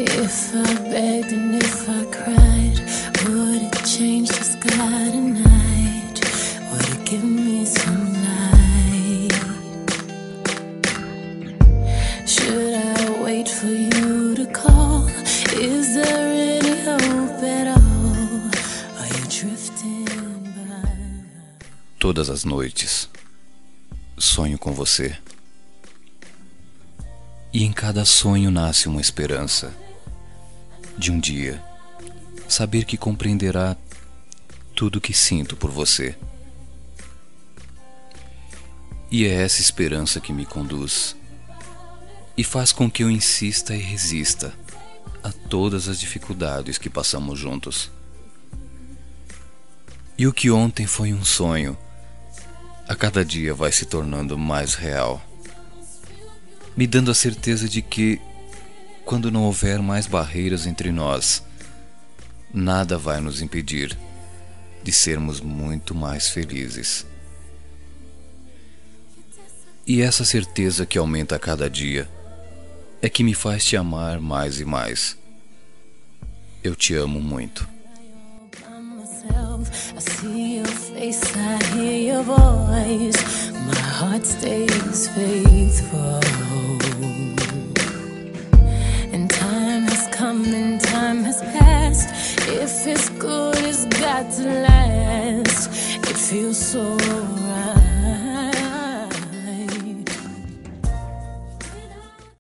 If I begged and if I cried, would it change the sky tonight? Would it give me some light? Should I wait for you to call? Is there any hope at all? Are you drifting by? Todas as noites sonho com você. E em cada sonho nasce uma esperança de um dia saber que compreenderá tudo o que sinto por você. E é essa esperança que me conduz e faz com que eu insista e resista a todas as dificuldades que passamos juntos. E o que ontem foi um sonho, a cada dia vai se tornando mais real, me dando a certeza de que, quando não houver mais barreiras entre nós, nada vai nos impedir de sermos muito mais felizes. E essa certeza que aumenta a cada dia é que me faz te amar mais e mais. Eu te amo muito. I see your face, I hear your voice. My heart stays faithful. And time has come and time has passed. If it's good, it's got to last. It feels so